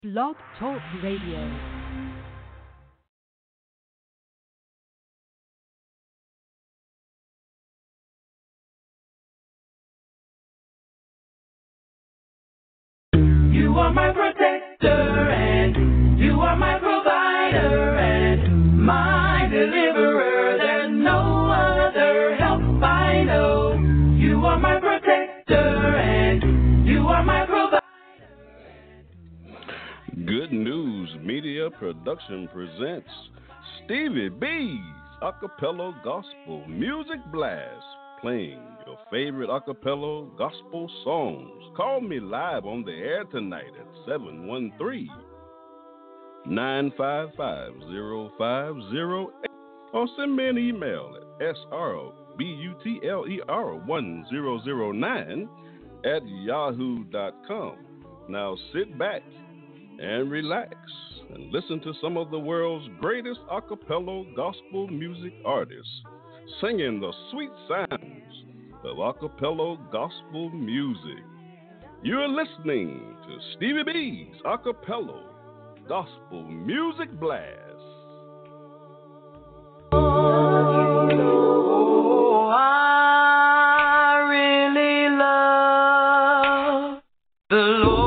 Blog Talk Radio. You are my protector and you are my provider and my deliverer. There's no other help I know. You are my protector and you are my provider. Good News Media Production presents Stevie B's Acapella Gospel Music Blast, playing your favorite acapella gospel songs. Call me live on the air tonight at 713-955-0508 or send me an email at srobutler1009@yahoo.com. Now sit back and relax and listen to some of the world's greatest a cappella gospel music artists singing the sweet sounds of a cappella gospel music. You're listening to Stevie B's a cappella gospel music blast. Oh, I really love the Lord.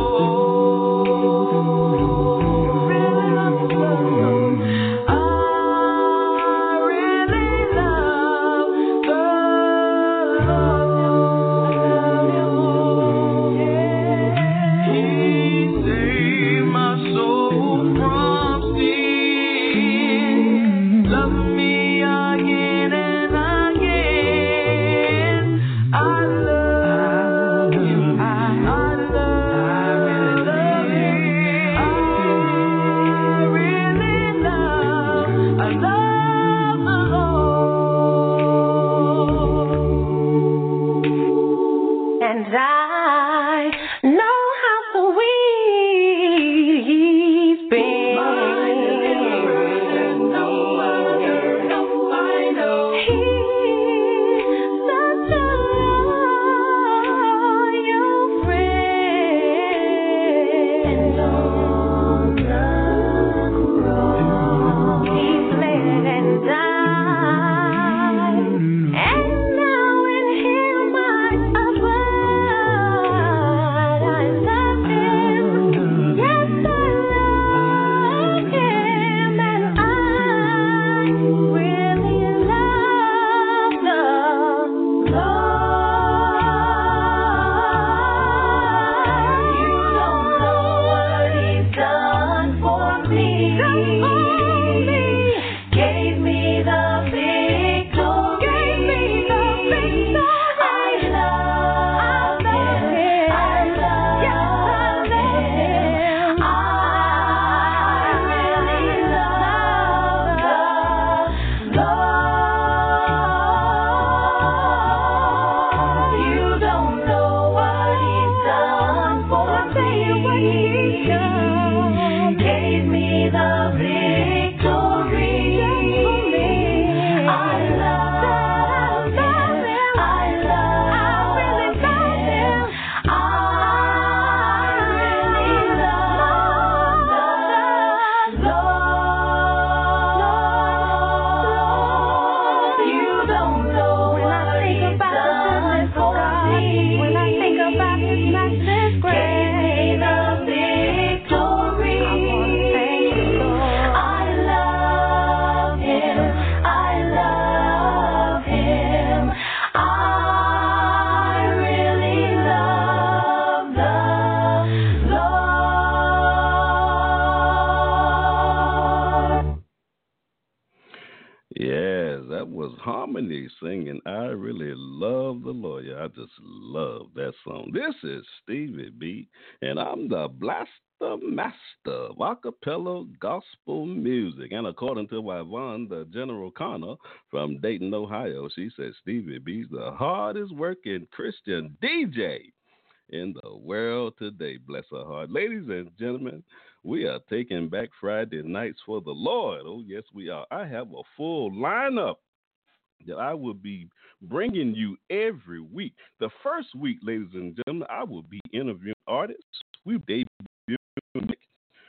Harmony singing I Really Love the Lord. Yeah, I just love that song. This is Stevie B, and I'm the Blaster Master of acapella gospel music. And according to Yvonne, the General Connor from Dayton, Ohio, she said Stevie B's the hardest working Christian DJ in the world today. Bless her heart. Ladies and gentlemen, we are taking back Friday nights for the Lord. Oh, yes, we are. I have a full lineup that I will be bringing you every week. The first week, ladies and gentlemen, I will be interviewing artists. We debut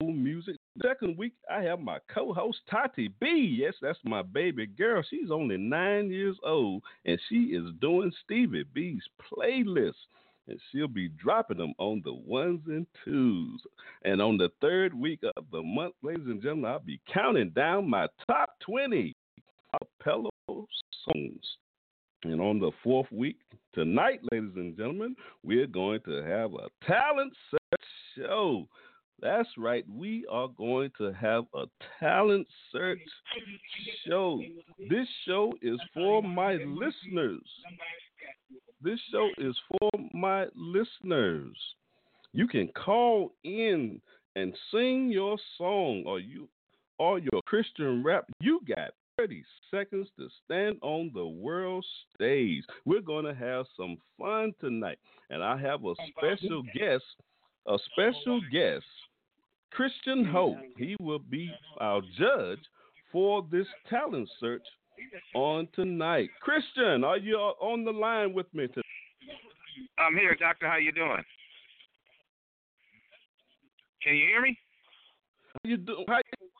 music. Second week, I have my co-host Tati B. Yes, that's my baby girl. She's only 9 years old, and she is doing Stevie B's playlist. And she'll be dropping them on the ones and twos. And on the third week of the month, ladies and gentlemen, I'll be counting down my top 20 acapella songs. And on the fourth week, tonight, ladies and gentlemen, we're going to have a talent search show. That's right. We are going to have a talent search show. This show is for my listeners. This show is for my listeners. You can call in and sing your song or your Christian rap. You got 30 seconds to stand on the world stage. We're going to have some fun tonight. And I have a special guest, Christian Hope. He will be our judge for this talent search on tonight. Christian, are you on the line with me today? I'm here, Doctor. How you doing? Can you hear me? How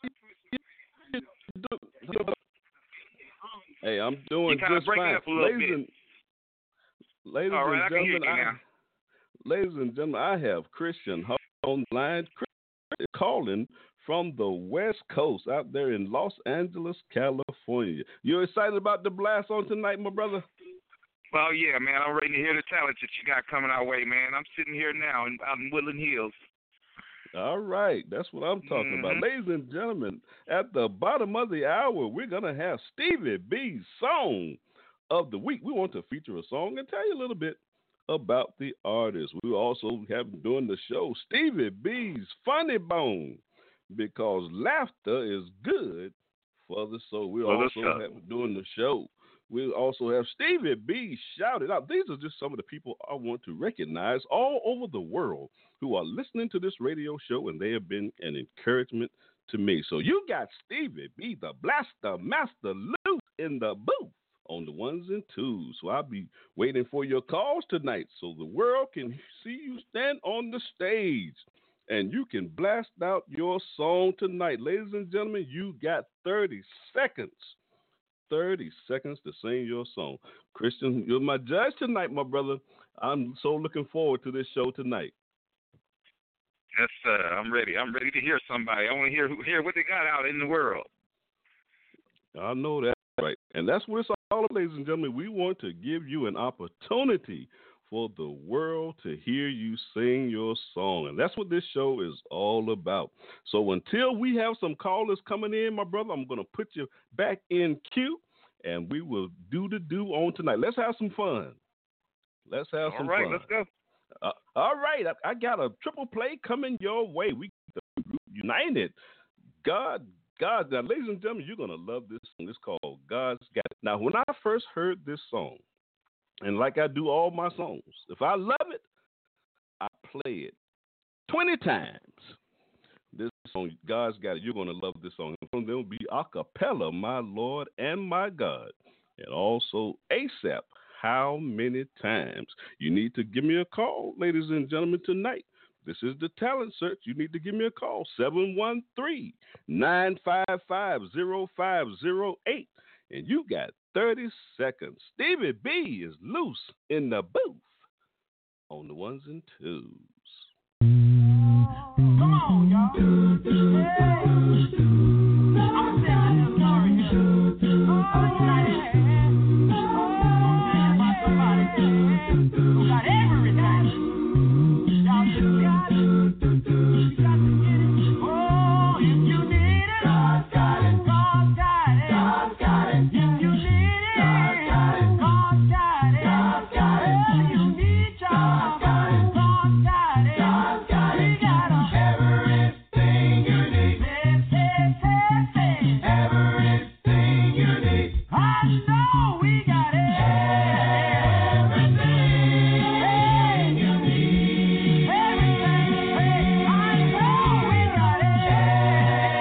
you do? Hey, I'm doing just fine. Ladies and gentlemen, I have Christian Hope on the line. Christian calling from the West Coast out there in Los Angeles, California. You excited about the blast on tonight, my brother? Well, yeah, man. I'm ready to hear the talent that you got coming our way, man. I'm sitting here now out in Woodland Hills. All right. That's what I'm talking about. Ladies and gentlemen, at the bottom of the hour, we're going to have Stevie B's Song of the Week. We want to feature a song and tell you a little bit about the artist. We also have during the show Stevie B's Funny Bone, because laughter is good for the soul. We also have during the show. We also have Stevie B shouted out. These are just some of the people I want to recognize all over the world who are listening to this radio show, and they have been an encouragement to me. So you got Stevie B, the blaster master, loose in the booth on the ones and twos. So I'll be waiting for your calls tonight so the world can see you stand on the stage and you can blast out your song tonight. Ladies and gentlemen, you got 30 seconds. 30 seconds to sing your song. Christian, you're my judge tonight, my brother. I'm so looking forward to this show tonight. Yes, sir. I'm ready. I'm ready to hear somebody. I want to hear what they got out in the world. I know that, right. And that's what it's all about, ladies and gentlemen. We want to give you an opportunity for the world to hear you sing your song. And that's what this show is all about. So until we have some callers coming in, my brother, I'm going to put you back in queue, and we will do the do on tonight. Let's have some fun. Let's have some fun. All right, let's go. All right, I got a triple play coming your way. We united. God. Now, ladies and gentlemen, you're going to love this song. It's called God's Got It. Now, when I first heard this song, and like I do all my songs, if I love it, I play it 20 times. This song, God's Got It, you're going to love this song. And there will be a cappella, My Lord and My God, and also ASAP, How Many Times. You need to give me a call, ladies and gentlemen, tonight. This is the talent search. You need to give me a call, 713-955-0508. And you got 30 seconds. Stevie B is loose in the booth on the ones and twos. Come on, y'all. I'm telling you a story here. About somebody who got everything. Y'all just got it. You got to get it. Oh, if you need it, God's got it. God's got it. God's got it. If you need it, God's got it. God's got it. God's got it. If you need job, God's got it. God's got it. We got everything you need. Everything you need. I know we got it. Everything you need. Everything. I know we got it.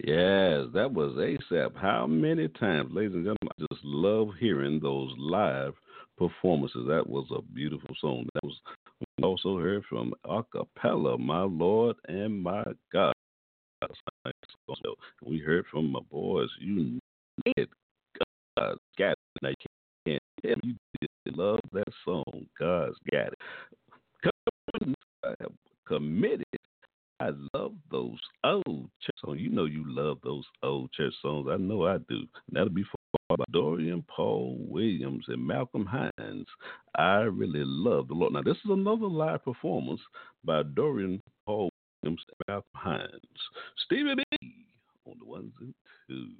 Yes, that was ASAP. How many times, ladies and gentlemen, I just love hearing those live performances. That was a beautiful song. That was we also heard from Acapella, My Lord and My God. We heard from my boys, You Need God's Got It. Now you can't tell me you did love that song, God's Got It. I have committed. I love those old church songs. You know you love those old church songs. I know I do. That'll be for Dorian Paul Williams and Malcolm Hines. I really love the Lord. Now, this is another live performance by Dorian Paul Williams and Malcolm Hines. Stevie B on the ones and twos.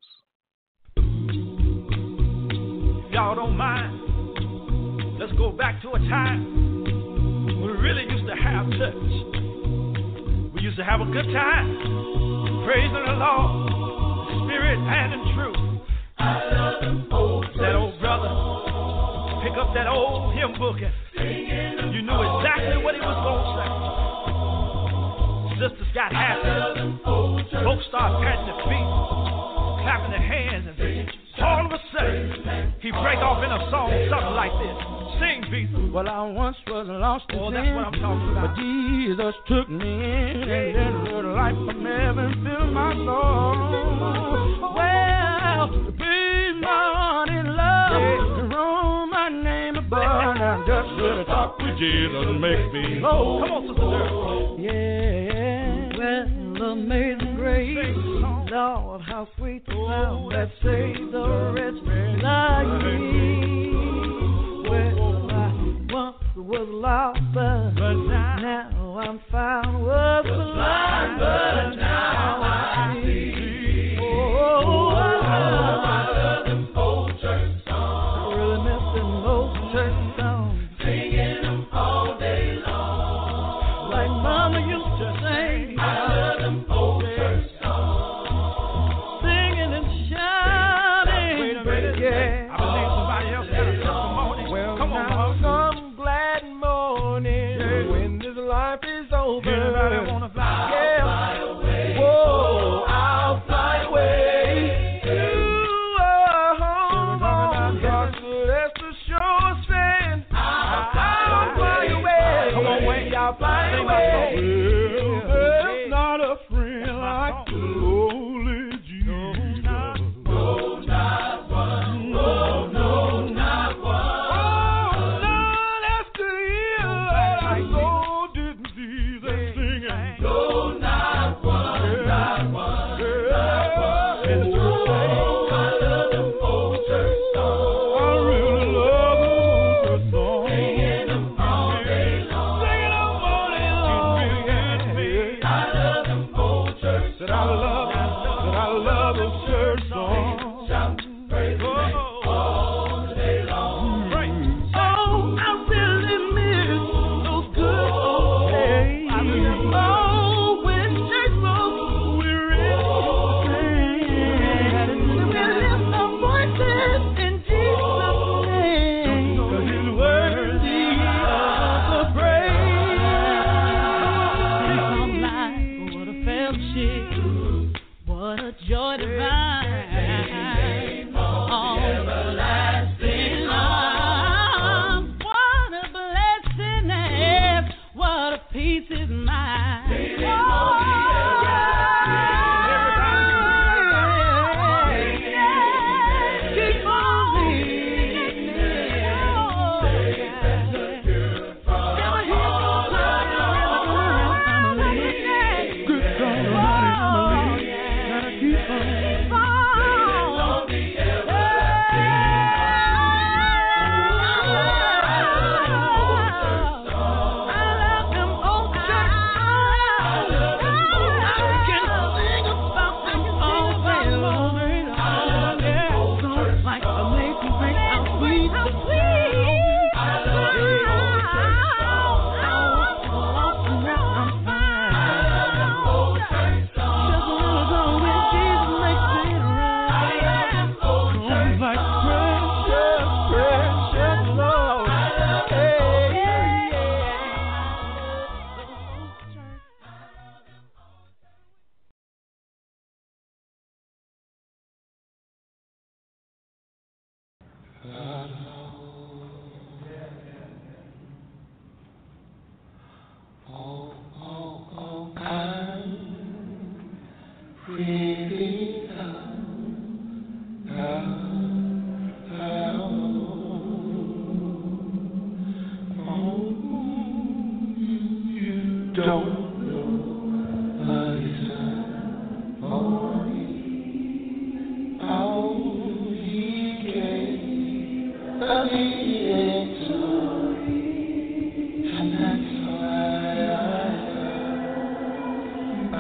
Y'all don't mind, let's go back to a time when we really used to have church. We used to have a good time, praising the Lord, in spirit and in truth. I love them old that old brother, pick up that old hymn book and you knew exactly what he was going to say. Sisters got happy, folks started patting their feet, clapping their hands, and all of a sudden, he break off in a song, something like this. Sing, Beasley. Well, I once was lost in sin, that's what I'm talking about. but Jesus took me in, and then the light from heaven filled my soul. Well, be my heart in love, and roll my name above, and just to talk with Jesus makes me whole. Come on, Sister Dirk. Yeah, well, amazing grace, Lord, how sweet the sound that saved the wretch like me. Well, I once was lost, but now I'm found. Was blind, but now I see. Oh, I love them old church songs. I really miss them old church songs. Singing them all day long, like Mama used to sing. I love them old church songs. Singing and shouting. Wait a minute. Yeah. I believe somebody else got a testimony. Well, come on, now some glad morning when this life is over. Anybody wanna fly? Yeah. fly away. Whoa, I'll fly away. You are home. God bless the shore saying, I'll fly away. Come on, Wayne. I'll fly Sing my away. song. There's not a friend like the holy Jesus. No, not one. Oh, no, not one. Oh, Lord, that's the year that I so didn't see them singing. No, not one, not one, not one. Oh, I love them old church songs. I really love them old songs. Singing them all day long. Singing them all day long. I love them old church songs. That I love those church songs. Shout, praise Him all day long. Oh, I really miss those good old days. Oh, when church folks we really sang. We lift our voices in Jesus' name, 'cause He's worthy of the praise. Oh my, what a fellowship, what a joy divine. Oh, everlasting love, what a blessing is, what a peace is mine. Keep on leading me. Good God Almighty, gotta keep on. really love. Don't know what it's done for me. How he gave the victory, and that's why I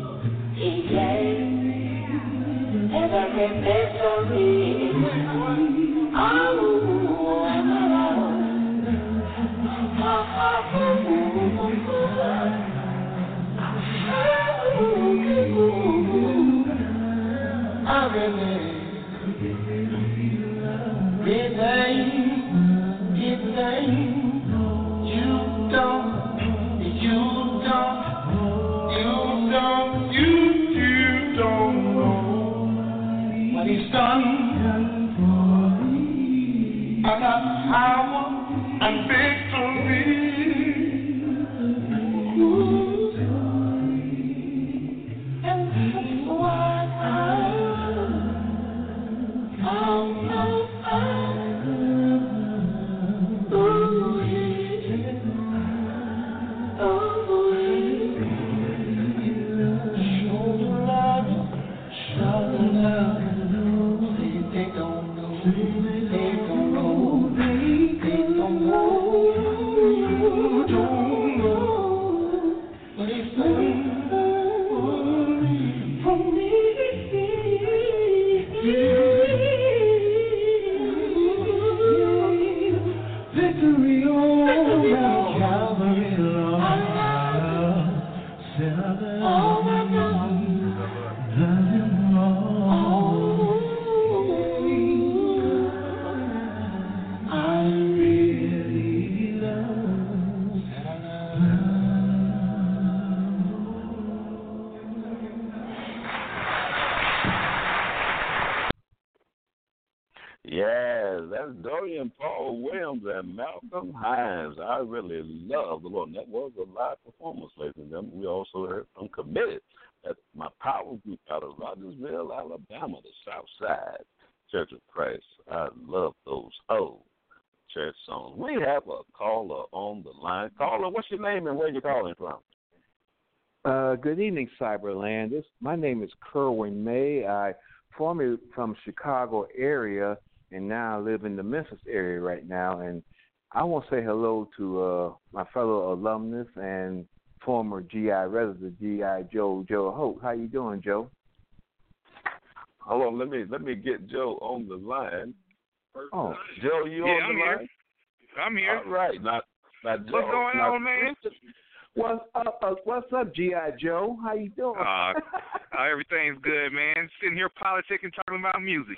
every victory. You don't know what he's done. I got power and victory. And that's why Yes, that's Dorian Paul Williams and Malcolm Hines. I really love the Lord. And that was a live performance, ladies and gentlemen. We also heard from Committed. That's my power group out of Rogersville, Alabama, the South Side Church of Christ. I love those old church songs. We have a caller on the line. Caller, what's your name and where you calling from? Good evening, Cyberland. My name is Kerwin May. I formerly from Chicago area, and now I live in the Memphis area right now. And I want to say hello to my fellow alumnus and former GI resident, GI Joe Hope. How you doing, Joe? Hold on, let me get Joe on the line. Oh, Joe, you on the line? I'm here. All right, now Joe, what's going on, man? What's up, G.I. Joe? How you doing? Everything's good, man. Sitting here politicking, talking about music.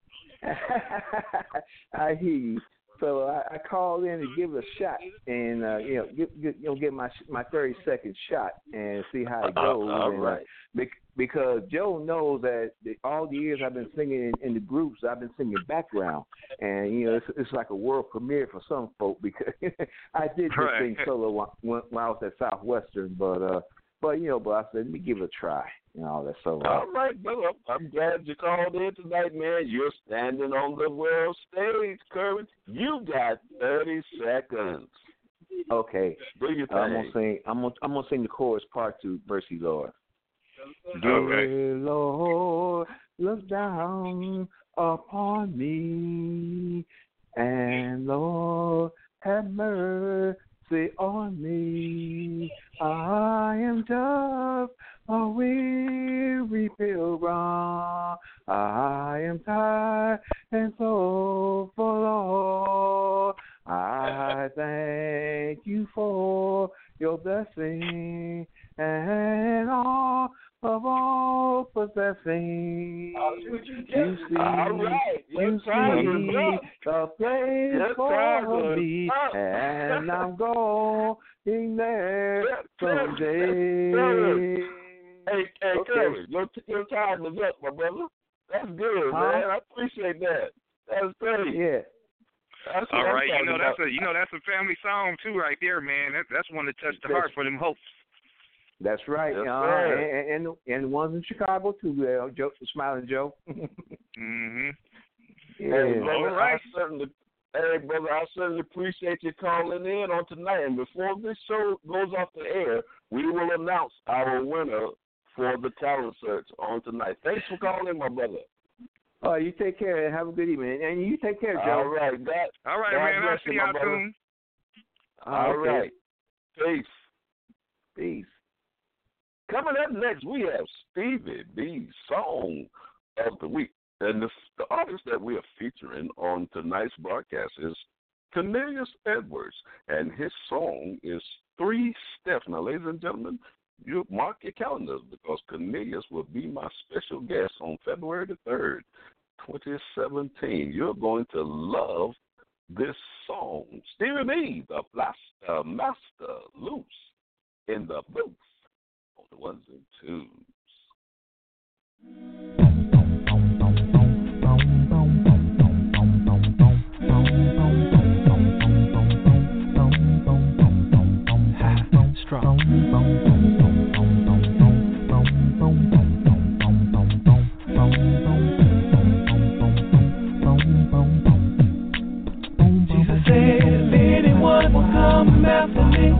I hear you. So I called in to give it a shot, and get my 30-second shot and see how it goes. All right. Because Joe knows that all the years I've been singing in the groups, I've been singing background, and it's like a world premiere for some folk because I did just sing solo when I was at Southwestern, but I said let me give it a try and all that. So all right, brother. I'm glad you called in tonight, man. You're standing on the world stage, Kerwin. You got 30 seconds. Okay. Do your thing. I'm gonna sing the chorus part 2, Mercy Lord. Okay. Dear Lord, look down upon me, and Lord, have mercy on me. I am just a weary pilgrim. I am tired and so forlorn. I thank you for your blessing and all of all possessing. You see, you see the place for me, and I'm going there someday. Hey, Kerwin, your time is up, my brother. That's good, man. I appreciate that. That's great. Yeah. That's all right, that's a family song too, right there, man. That's one that touched the heart for them hopes. That's right. Yes, and one's in Chicago too, Joe, Smiling Joe. Mhm. Yeah. Hey, brother, I certainly appreciate you calling in on tonight. And before this show goes off the air, we will announce our winner for the talent search on tonight. Thanks for calling, my brother. Oh, you take care and have a good evening. And you take care, Joe. All right, man. I'll see y'all soon. All right. Peace. Coming up next, we have Stevie B's Song of the Week. And the artist that we are featuring on tonight's broadcast is Cornelius Edwards. And his song is 3 Steps. Now, ladies and gentlemen, you mark your calendars because Cornelius will be my special guest on February the 3rd 2017. You're going to love this song. Stevie B, the Blaster Master, loose in the booth on the ones and twos. Strong. Jesus said, if anyone will come after me,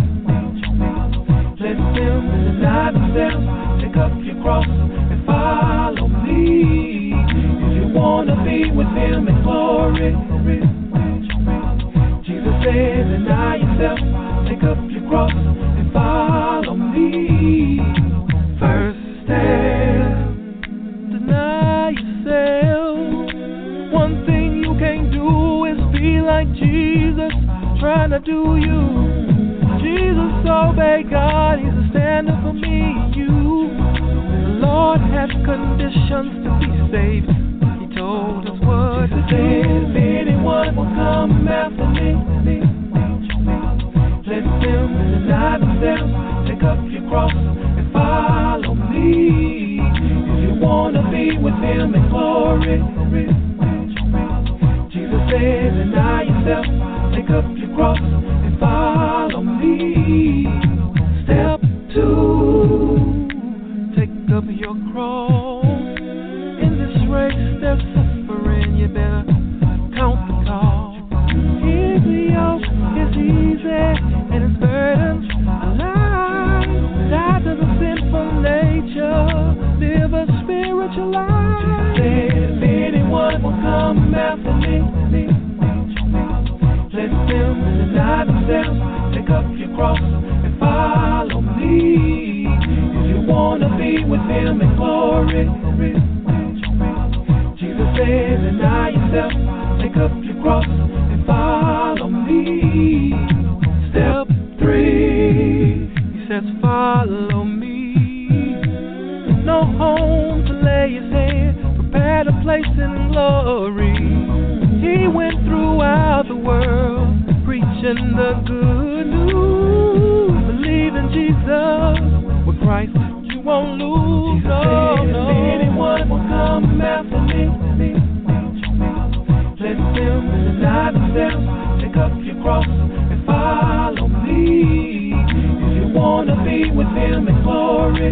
let them deny themselves, take up your cross and follow me. If you want to be with him in glory, Jesus said, deny yourself, take up your cross and follow me. First step, deny yourself. One thing you can't do is be like Jesus, trying to do you. Jesus obeyed God, he's a standard for me and you. The Lord has conditions to be saved. He told us what to do. If anyone will come after me, let them deny themselves, take up your cross and follow me. If you want to be with him in glory, Jesus said, deny yourself, take up your cross and follow me. Step 2, take up your cross. In this race there's suffering, you better count the cost. His yoke is easy and his burdens are light. Die to the sinful nature, live a spiritual life. Jesus said, if anyone will come after me, let them deny themselves, take up your cross and follow me. If you want to be with him in glory, Jesus said, deny yourself, take up your cross and follow me. Step 3, he says, follow me. No home to lay his head, prepared a place in glory. He went throughout the world, preaching the good news. Believe in Jesus, with Christ you won't lose. Jesus said, if anyone will come after me, let them deny themselves, take up your cross and follow me. If you want to be with him in glory,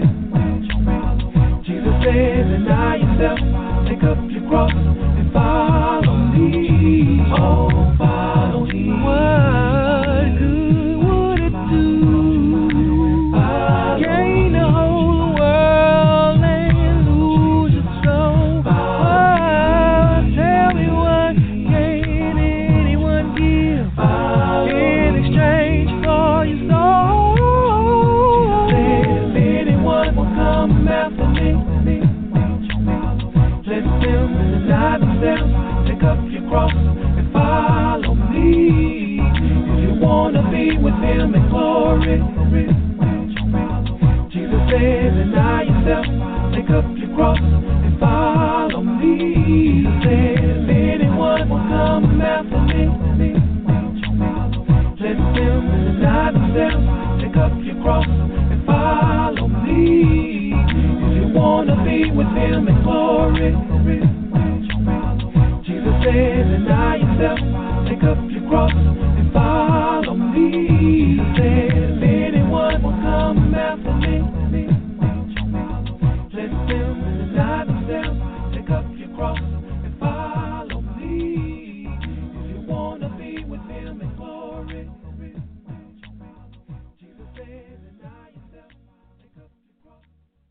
Jesus said, deny yourself, take up your cross and follow me. Oh, follow me. What good would it do? Gain the whole world and lose your soul. Tell me what can anyone give in exchange for your soul? Jesus said, if anyone will come after me, let them deny themselves, take up your cross and follow me. If you want to be with him in glory, Jesus said, deny yourself, take up your cross and follow me. Jesus said, if anyone will come after me, let them deny themselves, take up your cross and follow me. If you want to be with him in glory, Jesus said, deny yourself, take up your cross and follow me. Jesus said, if anyone will come after me, let them deny themselves, take up your cross and follow me. If you want to be with him in glory, Jesus said, deny yourself, take up your cross.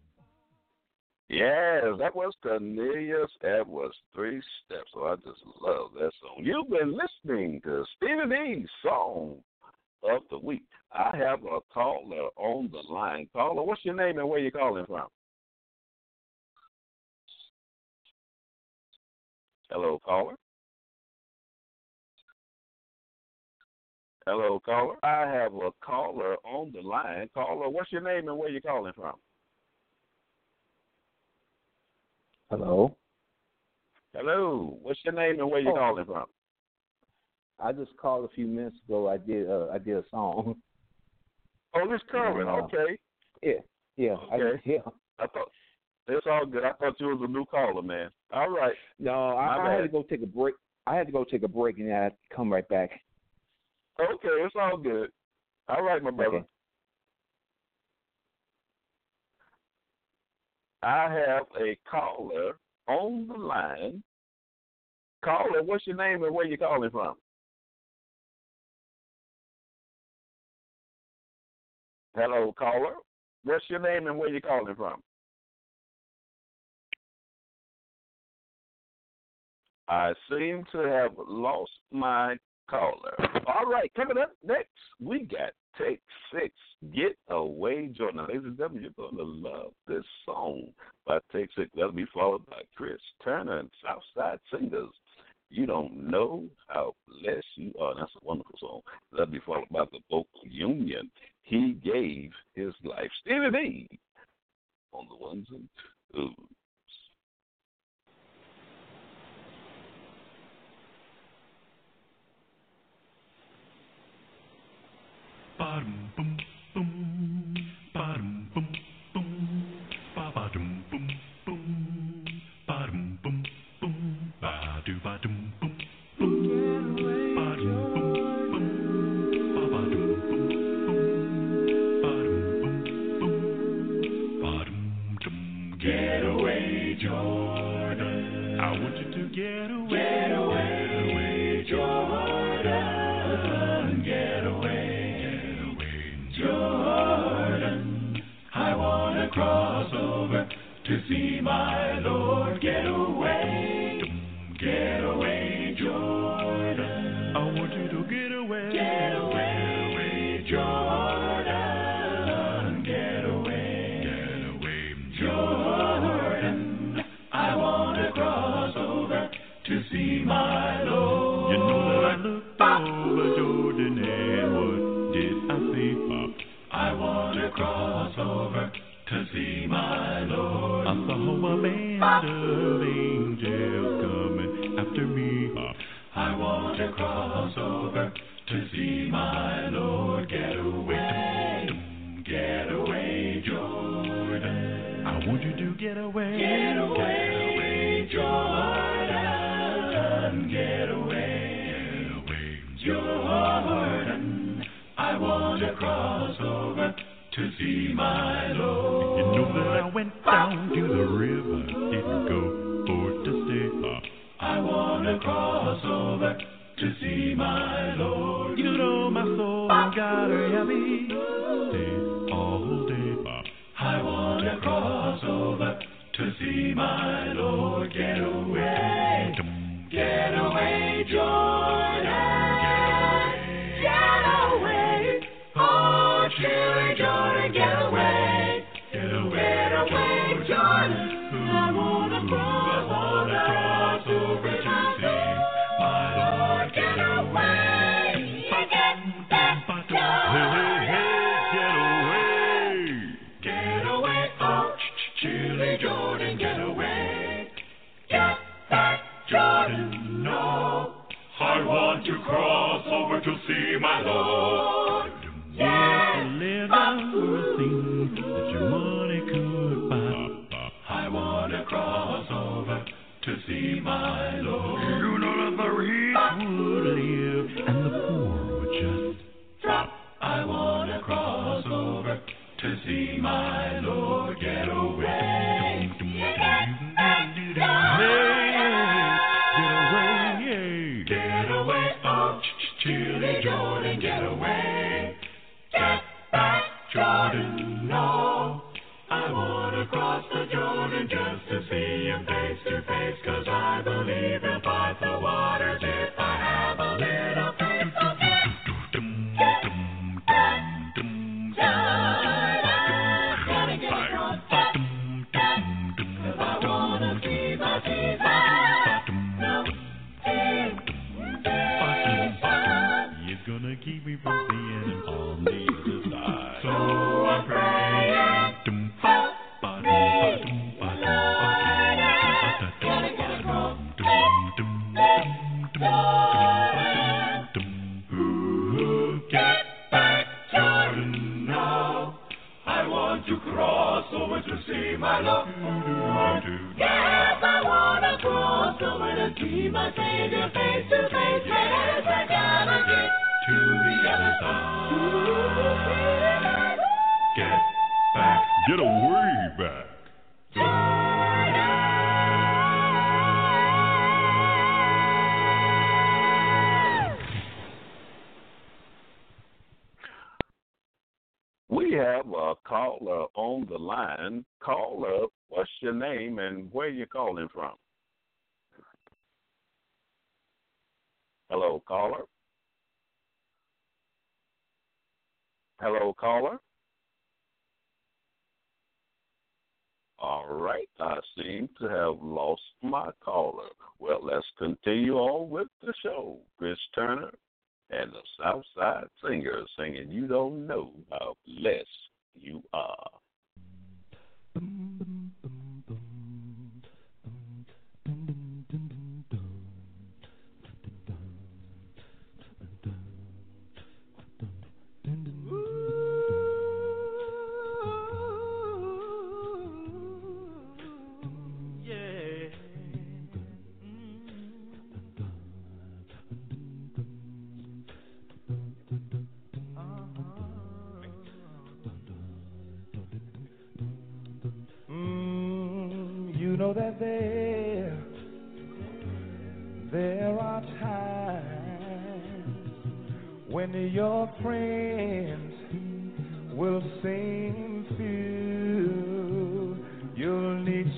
Yes, that was Cornelius Edwards, 3 Steps. So I just love that song. You've been listening to Stevie B's Song of the Week. I have a caller on the line. Caller, what's your name and where you calling from? Hello, caller. Hello, caller. I have a caller on the line. Caller, what's your name and where you calling from? Hello. Hello. What's your name and where you calling from? I just called a few minutes ago. I did a song. Oh, this Kerwin. Okay. Yeah. Okay. I thought it's all good. I thought you was a new caller, man. All right. No, I had to go take a break. I had to go take a break and I had to come right back. Okay, it's all good. All right, my brother. Okay. I have a caller on the line. Caller, what's your name and where you calling from? Hello, caller. What's your name and where you calling from? I seem to have lost my caller. All right, coming up next, we got Take 6, Get Away, Jordan. Now, ladies and gentlemen, you're going to love this song by Take 6. That'll be followed by Chris Turner and Southside Singers. You don't know how blessed you are. That's a wonderful song. That'll be followed by the Vocal Union. He gave his life. Stevie B on the ones and twos. Bottom boom boom, bottom boom boom, bottom boom boom, bottom boom boom, bottom boom boom, bottom boom boom, bottom boom boom, bottom boom. Get away, Jordan. I want you to get away. Get away, Jordan. Get away. Jordan, I want to cross over to see my Lord. Get away, Jordan. I want you to get away. Get away, Jordan. Get away, Jordan. I want to cross over to see my Lord. You know that I looked over Jordan and what did I see? I want to cross over to see my Lord. I saw a band of angels coming after me. I want to cross over to see my Lord. Get away, Jordan. I want you to get away. Get away, Jordan. Get away, Jordan. I want to cross over to see my Lord. You know that I went down to the river, didn't go for to stay. I want to cross over to see my Lord. You know my soul got a happy stay all day. I want to cross over to see my Lord. Get away, Jordan. Get away, oh, chilly Jordan, get away, Jordan. I wanna cross over to see my Lord. Get away, get away, oh, chilly Jordan, get away, get back, Jordan, no. I want to cross over to see my Lord. Yeah, live down for a thing that your money could buy. I want to cross over to see my Lord. You know that the rich would live and the poor would just drop. I want to cross over to see my Lord. Get away. Get away, oh, chilly Jordan, get away. Get back, Jordan, no. I want to cross the Jordan just to see him face to face, 'cause I believe he'll part the waters if I have a little faith. So gonna keep me from being on the other side. So I'm praying. Help me, Lord, gotta get across. Get back, Jordan, now. I want to cross over to see my Lord. Yes, I want to cross over to see my Savior face to face. Yes, I gotta get to the other side. Get back. Get away back. We have a caller on the line. Caller, what's your name and where you calling from? Hello, caller. Hello, caller. All right, I seem to have lost my caller. Well, let's continue on with the show. Chris Turner and the Southside Singers singing "You Don't Know How Blessed You Are." You know that there are times when your friends will seem few. You'll need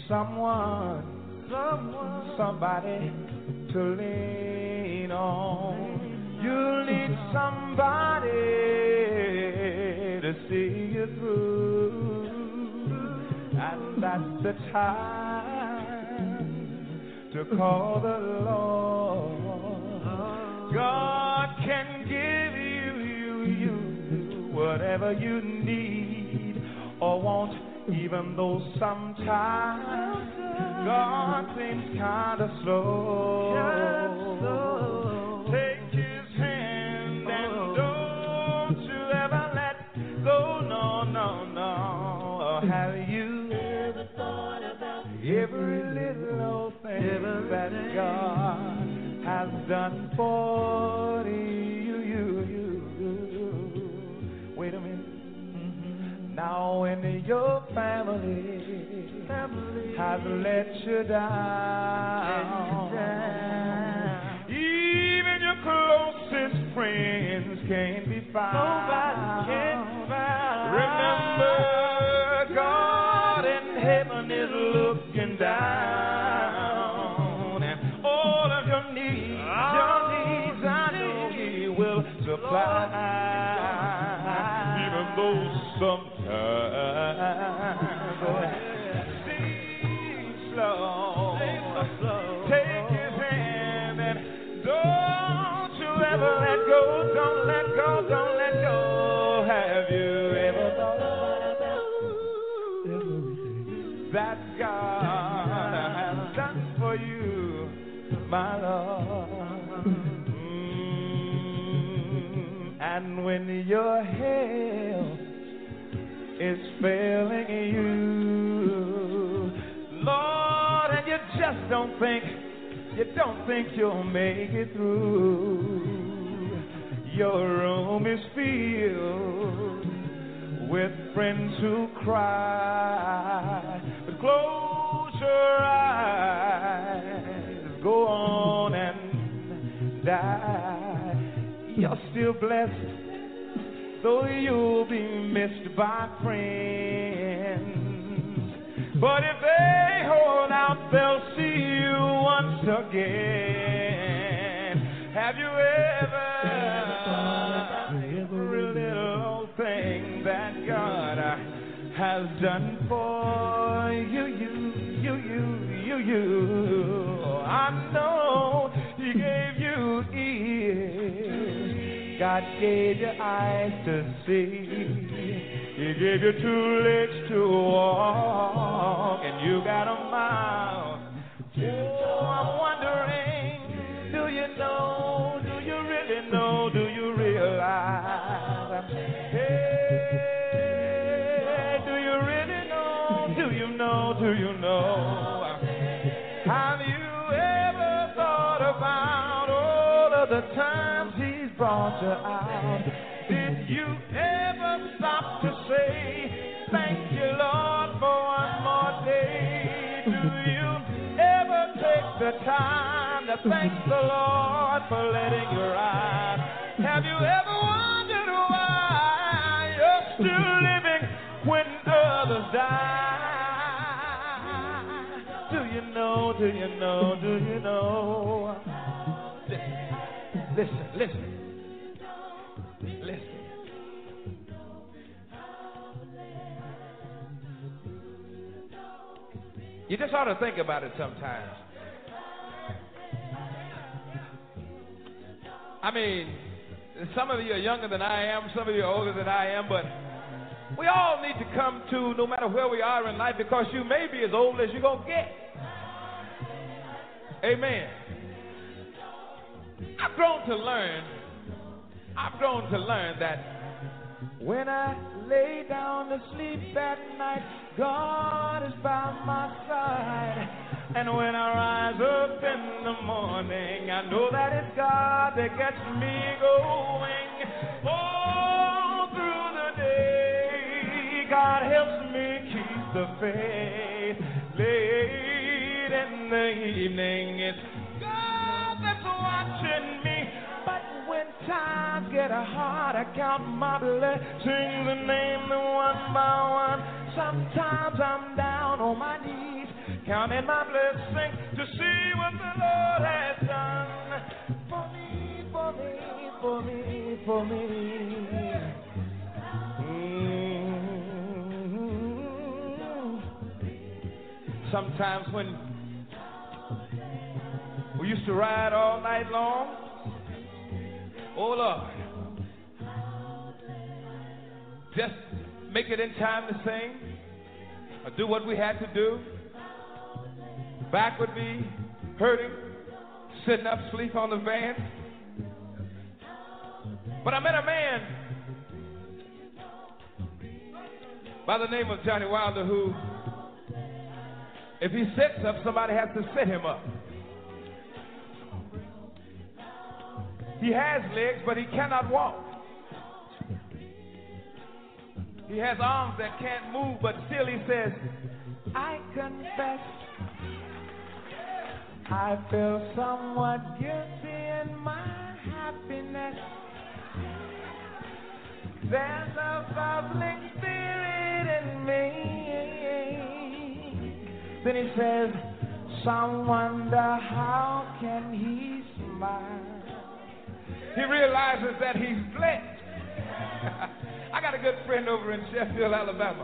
somebody to lean on. You'll need somebody to see you through. And that's the time to call the Lord. God can give you whatever you need or want, even though sometimes God seems kind of slow. Take His hand and don't you ever let go. No. Have you ever thought about every little old thing that God has done for you? Wait a minute. Now when your family has let you down, even your closest friends can't be found. Nobody can be found. Remember, God in heaven is looking down, and all of your needs, I know He will supply. Even though sometimes seems slow, take His hand and don't you ever let go. Don't let go. Have you ever thought about that God has done for you, my Lord? And when your health is failing you, Lord, and you just don't think you'll make it through. Your room is filled with friends who cry, but close your eyes, go on and die. You're still blessed, though you'll be missed by friends. But if they hold out, they'll see you once again. Have you ever every little thing that God has done for you? I know He gave you ears, God gave you eyes to see, He gave you 2 legs to walk, and you got a mouth. Oh, I'm wondering, do you really know? Do you really know? Do you realize? Hey, do you really know? Do you know? Do you know? Have you ever thought about all of the times He's brought you out? Did you ever stop to say, thank you, Lord, for one more day? Do you ever take the time to thank the Lord for letting you ride? Have you ever wondered why you're still living when others die? Do you know, do you know, do you know? Listen, listen, listen, listen. You just ought to think about it sometimes. I mean, some of you are younger than I am, some of you are older than I am, but we all need to come to, no matter where we are in life, because you may be as old as you're going to get. Amen. I've grown to learn that when I lay down to sleep at night, God is by my side. And when I rise up in the morning, I know that it's God that gets me going. All through the day, God helps me keep the faith. Late in the evening, it's God that's watching me. But when times get hard, I count my blessings and name them one by one. Sometimes I'm down on my knees, counting my blessings to see what the Lord has done for me, for me, for me, for me. Sometimes when we used to ride all night long, oh Lord, just make it in time to sing or do what we had to do. Back would be hurting, sitting up, sleep on the van. But I met a man by the name of Johnny Wilder who, if he sits up, somebody has to sit him up. He has legs, but he cannot walk. He has arms that can't move, but still he says, I confess I feel somewhat guilty in my happiness. There's a bubbling spirit in me. Then he says, some wonder how can he smile. He realizes that he's blessed. I got a good friend over in Sheffield, Alabama.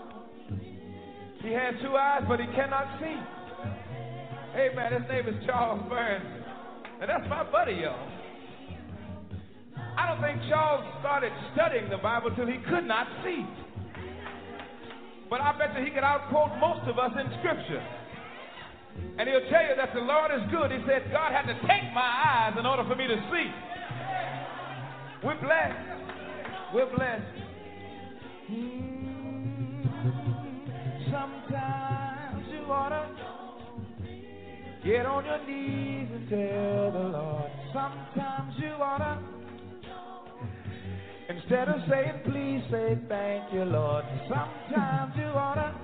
He has two eyes, but he cannot see. Hey, man, his name is Charles Burns. And that's my buddy, y'all. I don't think Charles started studying the Bible till he could not see. But I bet you he could outquote most of us in Scripture. And he'll tell you that the Lord is good. He said, God had to take my eyes in order for me to see. We're blessed. We're blessed. Sometimes you ought to get on your knees and tell the Lord. Sometimes you ought to, instead of saying please, say thank you, Lord. Sometimes you ought to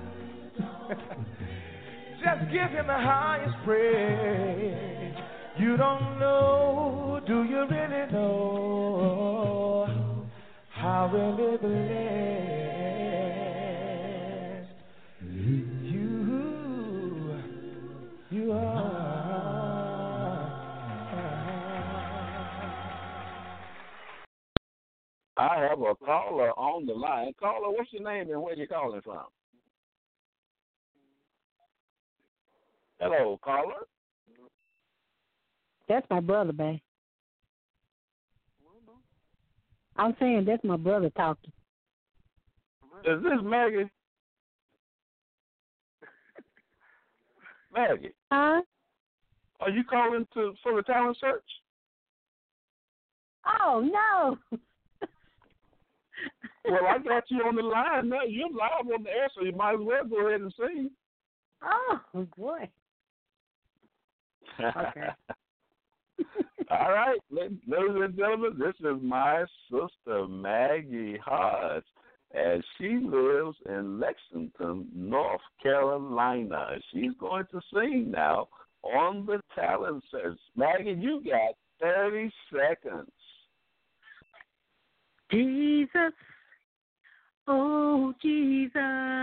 just give him the highest praise. You don't know, do you really know how really blessed you are? I have a caller on the line. Caller, what's your name and where you calling from? Hello, caller. That's my brother, babe. I'm saying that's my brother talking. Is this Maggie? Maggie? Huh? Are you calling for the talent search? Oh, no. Well, I got you on the line now. You're live on the air, so you might as well go ahead and sing. Oh, boy. Okay. All right, ladies and gentlemen, this is my sister Maggie Hodge, and she lives in Lexington, North Carolina. She's going to sing now on the talent search. Maggie, you got 30 seconds. Jesus, oh Jesus,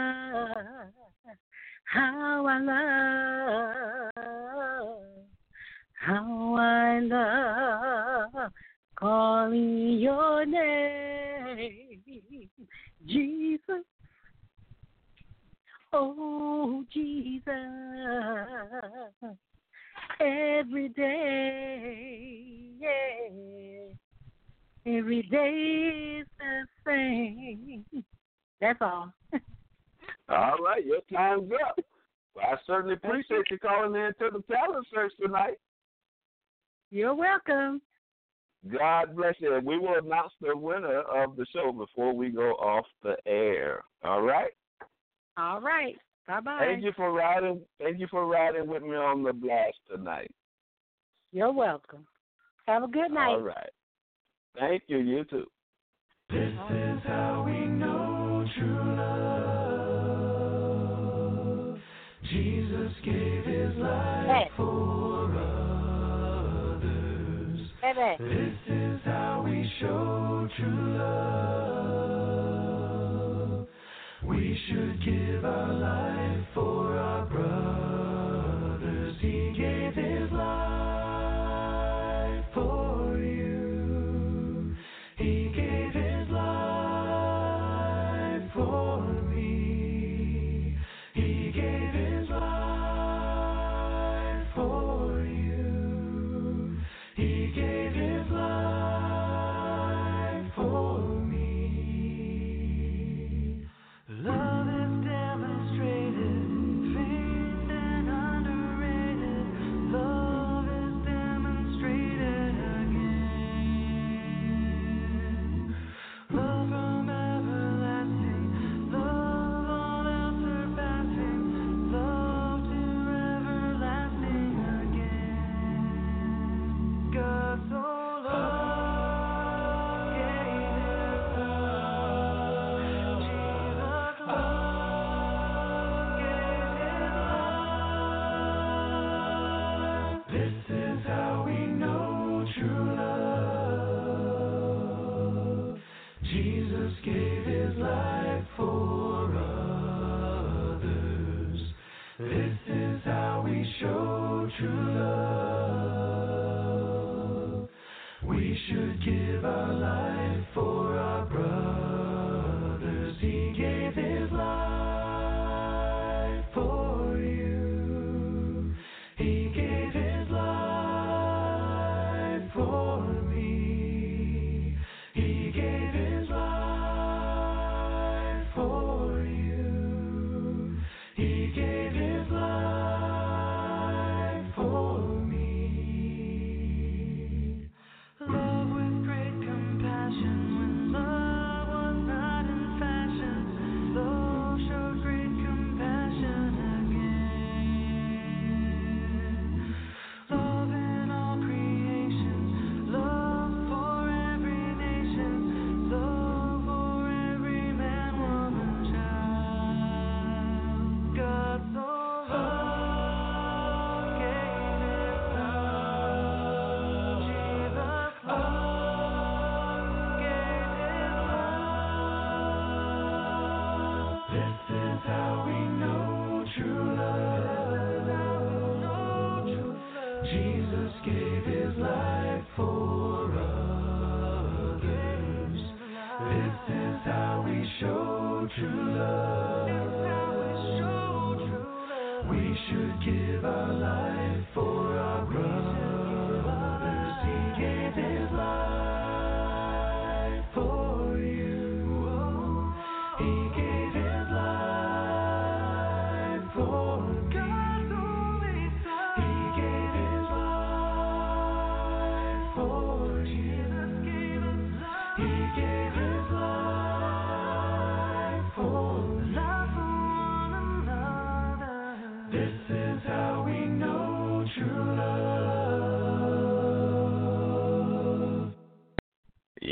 how I love calling your name, Jesus, oh Jesus, every day, yeah. Every day is the same. That's all. All right, your time's up. Well, I certainly appreciate you calling in to the talent search tonight. You're welcome. God bless you. And we will announce the winner of the show before we go off the air. All right? All right. Bye-bye. Thank you for riding with me on the blast tonight. You're welcome. Have a good night. All right. Thank you. You too. This is how we know true love. Jesus gave his life for others. This is how we show true love. We should give our life for our brothers. He gave his life for you. He gave his life for me. He gave his life for you. He gave his life for me. Love is demonstrated, faith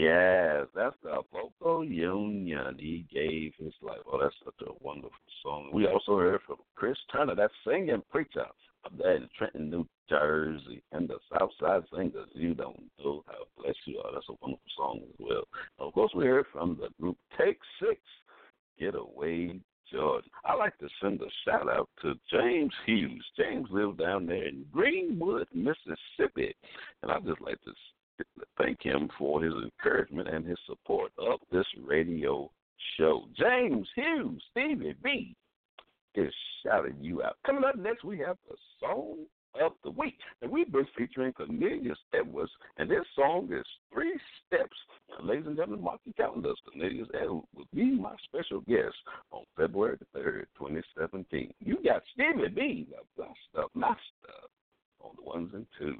Yes, that's the vocal union. He gave his life. Oh, that's such a wonderful song. We also heard from Chris Turner, that singing preacher up there in Trenton, New Jersey, and the Southside Singers. You don't know how blessed you are. That's a wonderful song as well. Of course, we heard from the group Take Six, Get Away, Jordan. I like to send a shout out to James Hughes. James lives down there in Greenwood, Mississippi, and I just like to thank him for his encouragement and his support of this radio show. James Hughes, Stevie B, is shouting you out. Coming up next, we have the Song of the Week. And we've been featuring Cornelius Edwards, and this song is 3 Steps. Now, ladies and gentlemen, mark your calendars. Cornelius Edwards will be my special guest on February the 3rd, 2017. You got Stevie B, the Blaster Master, on the ones and twos.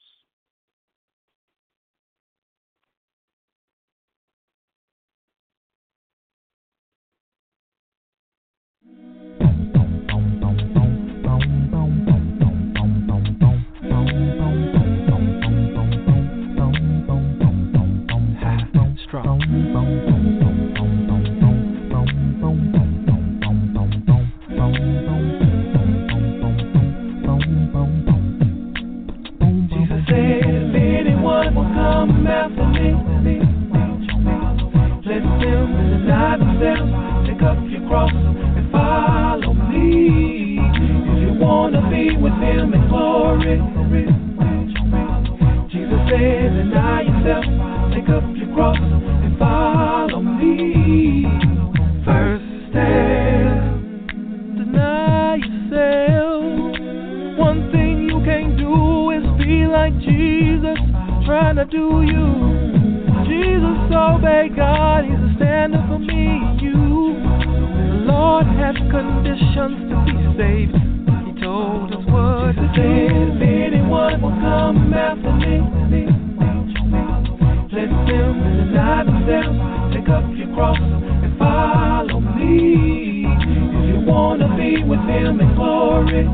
Jesus said, if anyone will come after me, let them deny themselves, take up your cross and follow me. If you want to be with him in glory, Jesus said, deny yourself, take up your cross and follow me. First step, deny yourself. One thing you can't do is be like Jesus, trying to do you. Jesus obeyed God, he's a standard for me and you. The Lord has conditions to be saved. He told us what to do. If anyone will come after me, let them deny themselves, take up your cross and follow me. If you want to be with him in glory,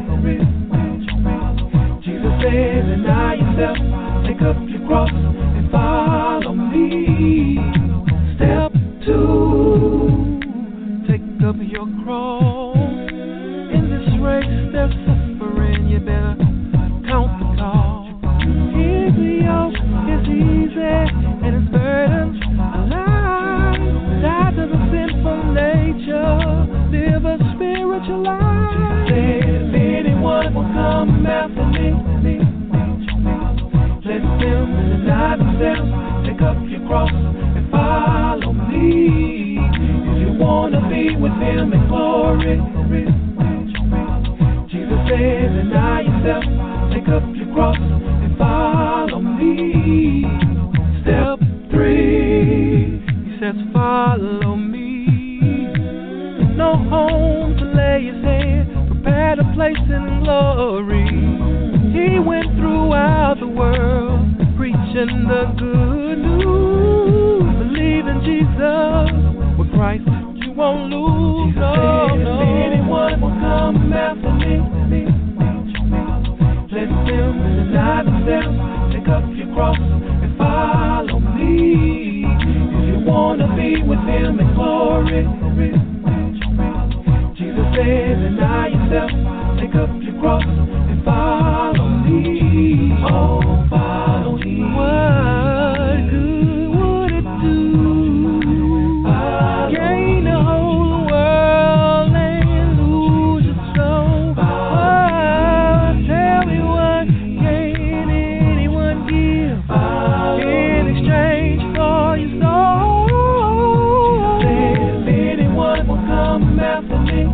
Jesus said, deny yourself, take up your cross and follow me. Step 2, take up your cross. In this race there's suffering, you better count the cost. His yoke is easy and his burdens are light. Die to the sinful nature, live a spiritual life. Jesus said, if anyone will come after me, let them deny themselves, take up your cross and follow me. If you want to be with him in glory, Jesus said, deny yourself, take up your cross and follow me. Step 3, he says, follow me. No home to lay his head, prepared a place in glory. He went throughout the world, preaching the good news. Believe in Jesus, with Christ you won't lose. Jesus said, if anyone will come after me, let them deny themselves, take up your cross and follow me. If you want to be with him in glory, Jesus said, deny yourself, take up your cross and follow me. Oh, follow me. What good would it do? Gain the whole world and lose your soul. Tell me what can anyone give in exchange for your soul? If anyone will come after me,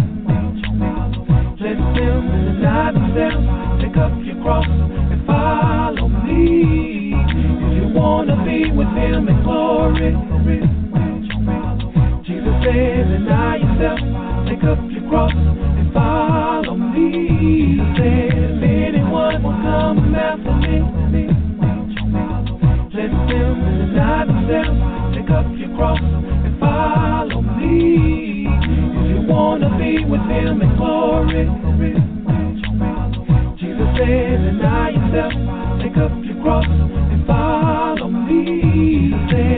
let them deny themselves, take up your cross and follow me. If you want to be with him in glory, Jesus said, deny yourself, take up your cross and follow me. Jesus said, if anyone will come after me, let them deny themselves, take up your cross and follow me. If you want to be with him in glory, Jesus said, deny yourself, take up your cross and follow me. Jesus said,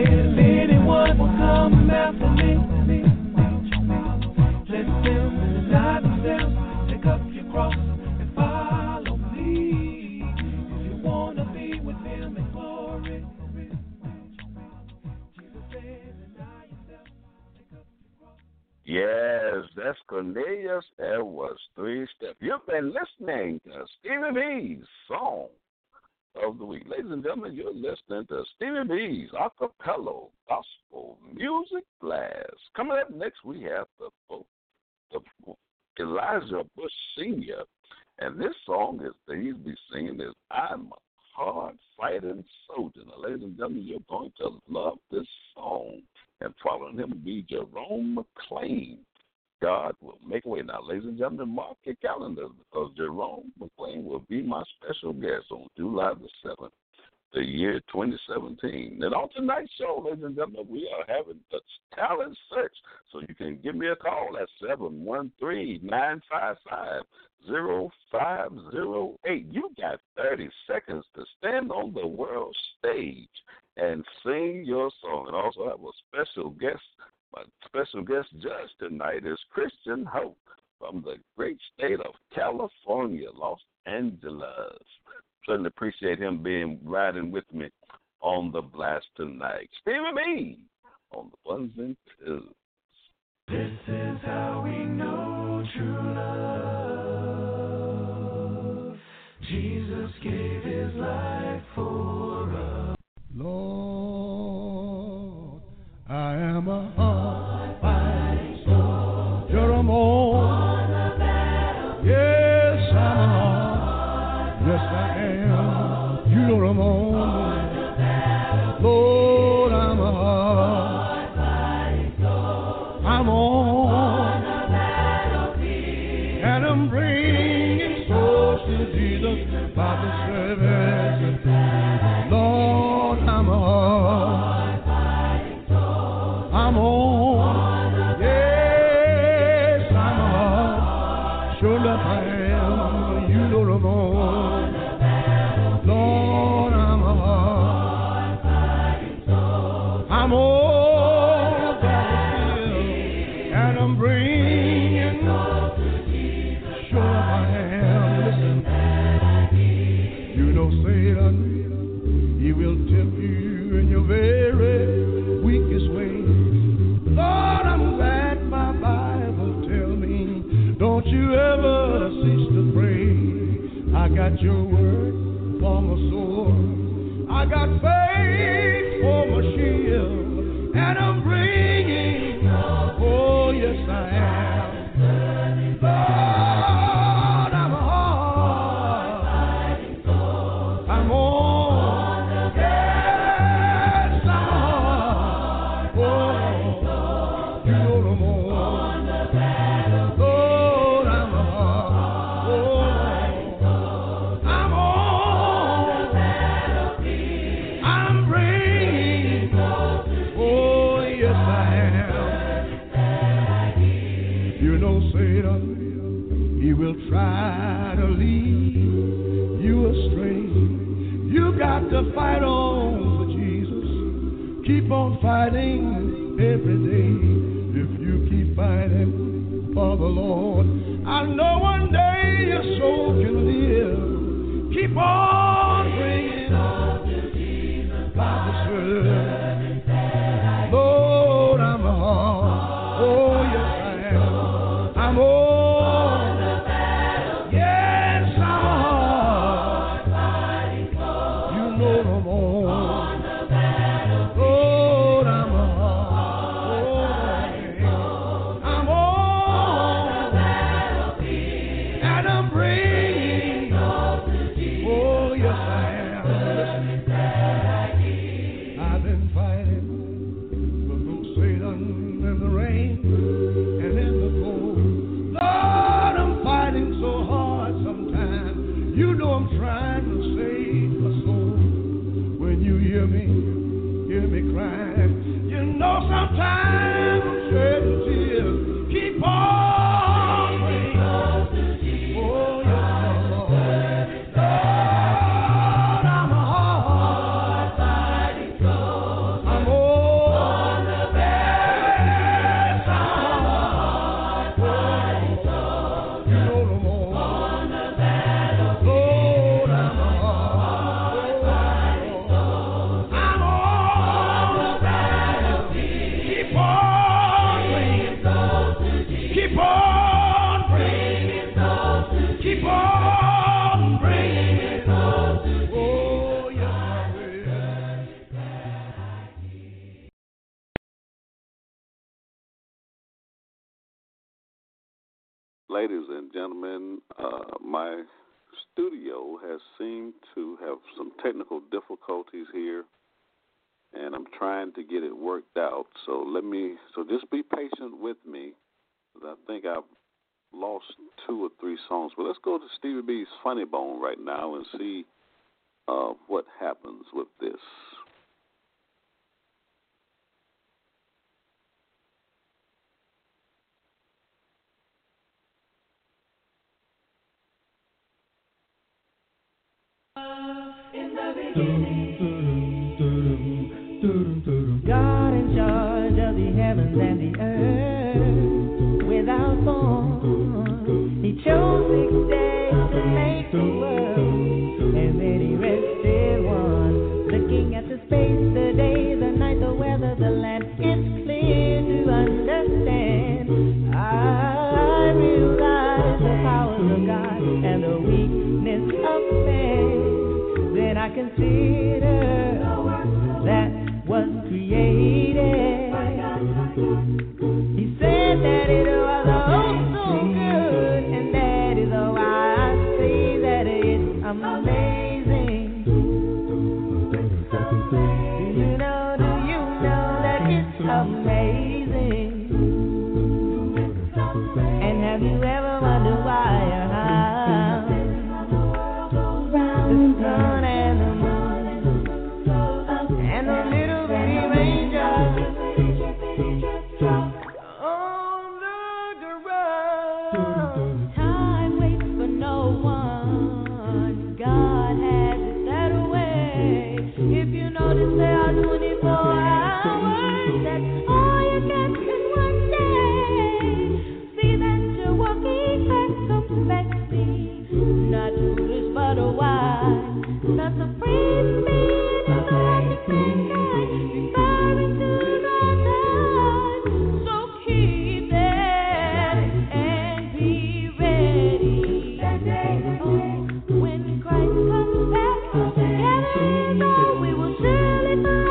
Yes, that's Cornelius. There was 3 steps. You've been listening to Stevie B's Song of the Week. Ladies and gentlemen, you're listening to Stevie B's Acapella Gospel Music Blast. Coming up next, we have the Elijah Bush Sr., and this song that he's be singing is I'm a Hard-Fighting Soldier. Now, ladies and gentlemen, you're going to love this song. And following him will be Jerome McClain. God will make a way. Now, ladies and gentlemen, mark your calendars because Jerome McClain will be my special guest on July the 7th, the year 2017. And on tonight's show, ladies and gentlemen, we are having the talent search. So you can give me a call at 713-955-0508. You got 30 seconds to stand on the world stage and sing your song. And also have a special guest. My special guest judge tonight is Christian Hope from the great state of California, Los Angeles. Certainly appreciate him riding with me on the blast tonight. Stevie B on the ones and twos. This is how we know true love. Jesus gave his life for us. Lord, I am a hard-fighting soldier. I'm on the battlefield. Yes, I'm a hard. Yes, I am. You know I'm on the battlefield. Lord, I'm a hard-fighting soldier. I'm on the battlefield, and I'm bringing souls to Jesus by the service. Lord, I'm a hard-fighting soldier. I'm on, yes, I'm a hard. Sure enough I am. You know I'm on. Lord, I'm a hard-fighting soldier. I'm on the battlefield, and I'm bringing souls to Jesus. Sure enough I am. Listen, you know Satan, he will tempt you in your very weakest way. Lord, I'm glad my Bible tells me, don't you ever cease to pray. I got your word for my sword. I got faith for my shield. And I'm bringing, oh yes I am. Lord, I'm hard. I'm on. Yes, I'm hard. Oh, you know I'm on. Lord, I'm hard. Oh, I'm on. I'm bringing. Oh, yes, I am. You know Satan, he will try to lead you astray. You got to fight on for Jesus. Keep on fighting every day. If you keep fighting for the Lord, I know one day your soul can live. Keep on bringing on to Jesus by the Spirit. Lord, I'm a hard. Oh, yes, I am. I'm on the battle. Yes, I'm a hard. You know I'm on the battle. Lord, I'm a hard. I'm on the battlefield, and I'm bringing. Oh, yes, I am. Listen, I've been fighting with Satan in the rain and in the cold. Lord, I'm fighting so hard sometimes. You know I'm trying to save my soul. When you hear me crying, you know sometimes I'm shedding tears. Keep on praying. Oh, yes, Lord, I'm a hard-fighting soldier. I'm on the best. I'm a hard-fighting soldier. You know I'm on the battlefield. Lord, I'm a hard-fighting soldier. I'm on the battlefield. Keep on ladies and gentlemen, my studio has seemed to have some technical difficulties here, and I'm trying to get it worked out. So just be patient with me, because I think I've lost 2 or 3 songs. But let's go to Stevie B's Funny Bone right now and see what happens with this. In the beginning, God in charge of the heavens and the earth, without form, He chose 6 days to make the world, and then He rested one, looking at the space, the day, the night, the weather, the land. It's clear to understand. I realize the powers of God and the weakness of man. Then I consider that was created. He said that it was oh so good, and that is why I say that it's amazing. Do you know that it's amazing? And have you ever wondered why or how the sun and the moon and the little bitty raindrops on the ground? Time waits for no one. God has it that way. If you notice, there are 24 hours. That's all you get in one day. See that you're walking circumspectly, not foolish but wise. Not afraid of being in the logic mankind, referring to God. So keep it and be ready. When Christ comes back, heaven and earth, we will surely find.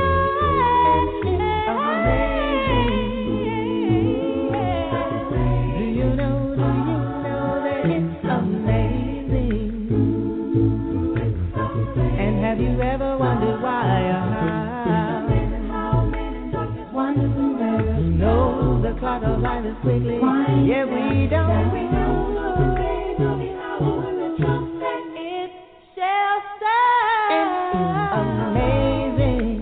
Do you know that it's amazing? And have you ever wondered why or how? No, the clock of life is quickly. Yeah, we don't. It shall stand. Amazing.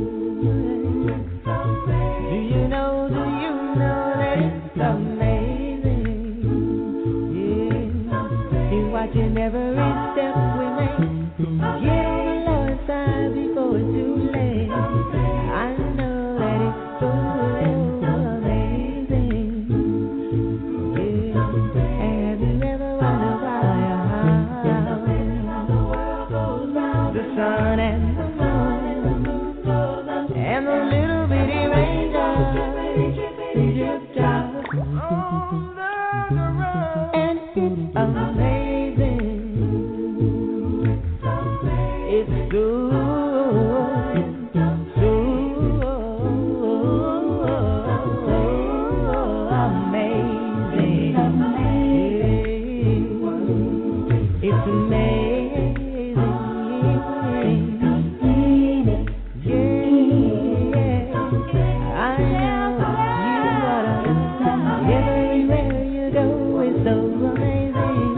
Do you know that it's amazing? Yeah, He's watching every step we make. Get on the Lord's side before it's too late. I know that it's so amazing. Yeah. And have you ever wondered why or how? The sun and the moon and the little bitty raindrops drip down on the ground. And it's amazing. It's so amazing. It's amazing. Yeah, I know you gotta understand. Everywhere you go, it's so amazing.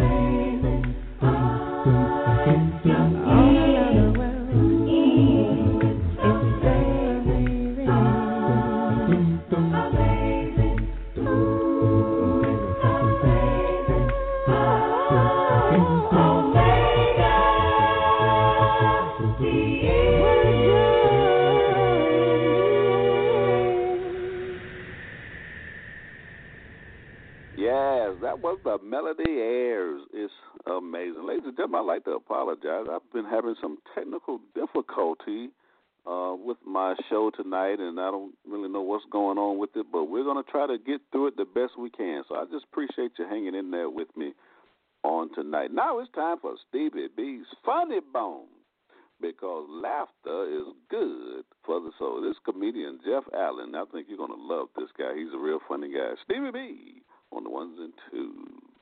Yes, that was the Melody Airs. It's amazing. Ladies and gentlemen, I'd like to apologize. I've been having some technical difficulty with my show tonight, and I don't really know what's going on with it, but we're going to try to get through it the best we can. So I just appreciate you hanging in there with me on tonight. Now it's time for Stevie B's Funny Bone, because laughter is good for the soul. This comedian, Jeff Allen, I think you're going to love this guy. He's a real funny guy. Stevie B on the ones and twos.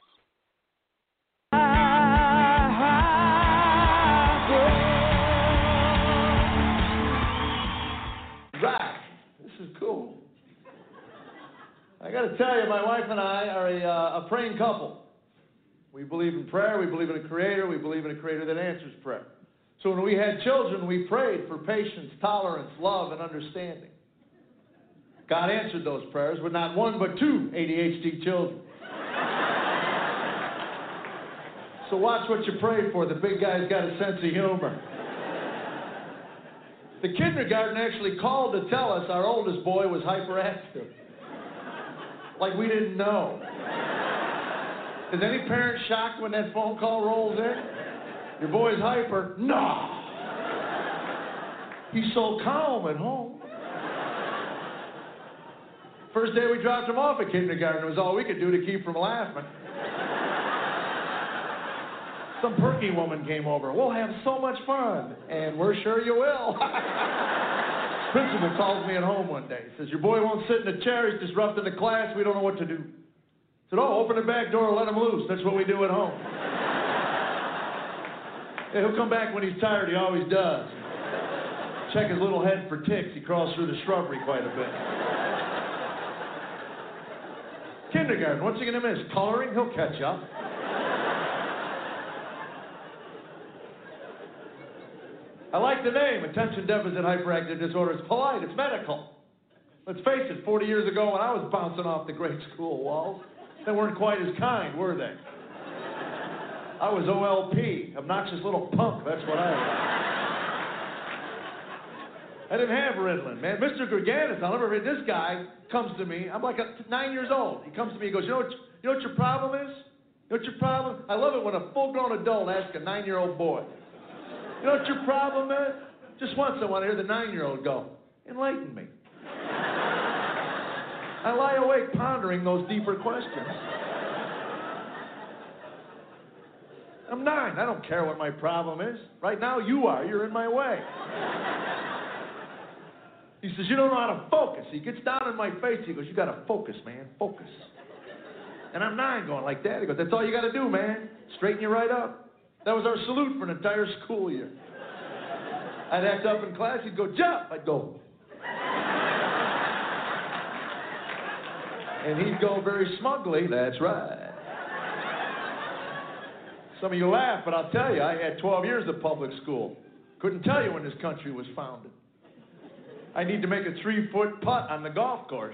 Right. This is cool. I got to tell you, my wife and I are a praying couple. We believe in prayer. We believe in a creator. We believe in a creator that answers prayer. So when we had children, we prayed for patience, tolerance, love, and understanding. God answered those prayers with not one but two ADHD children. So watch what you pray for. The big guy's got a sense of humor. The kindergarten actually called to tell us our oldest boy was hyperactive. Like we didn't know. Is any parent shocked when that phone call rolls in? Your boy's hyper? No. He's so calm at home. First day we dropped him off at kindergarten, it was all we could do to keep from laughing. Some perky woman came over. We'll have so much fun. And we're sure you will. Principal calls me at home one day. Says, your boy won't sit in a chair. He's disrupting the class. We don't know what to do. I said, oh, open the back door and let him loose. That's what we do at home. Yeah, he'll come back when he's tired. He always does. Check his little head for ticks. He crawls through the shrubbery quite a bit. Kindergarten, what's he going to miss? Coloring? He'll catch up. I like the name, attention deficit hyperactive disorder. It's polite, it's medical. Let's face it, 40 years ago when I was bouncing off the great school walls, they weren't quite as kind, were they? I was OLP, obnoxious little punk, that's what I was. I didn't have Ritalin, man. Mr. Greganis, I'll never forget, this guy comes to me, I'm like 9 years old. He comes to me, he goes, you know what your problem is? You know what your problem? I love it when a full-grown adult asks a 9-year-old boy. You know what your problem is? Just once I want to hear the 9-year-old go, enlighten me. I lie awake pondering those deeper questions. I'm 9. I don't care what my problem is. Right now, you are. You're in my way. He says, you don't know how to focus. He gets down in my face. He goes, you got to focus, man. Focus. And I'm 9 going like that. He goes, that's all you got to do, man. Straighten you right up. That was our salute for an entire school year. I'd act up in class, he'd go, jump! I'd go. And he'd go very smugly, that's right. Some of you laugh, but I'll tell you, I had 12 years of public school. Couldn't tell you when this country was founded. I need to make a 3-foot putt on the golf course.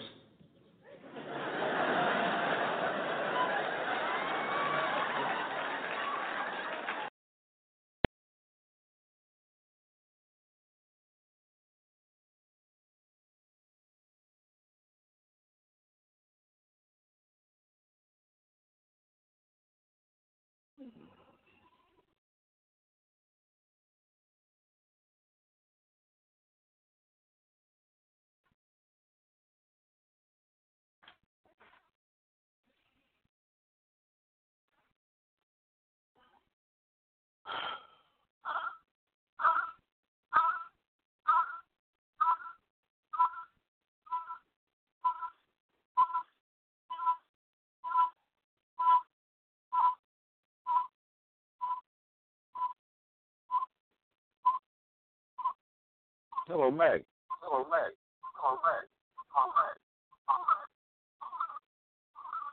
Hello, Mac. Hello, Mac. Hello, Mac. Hello, Mac.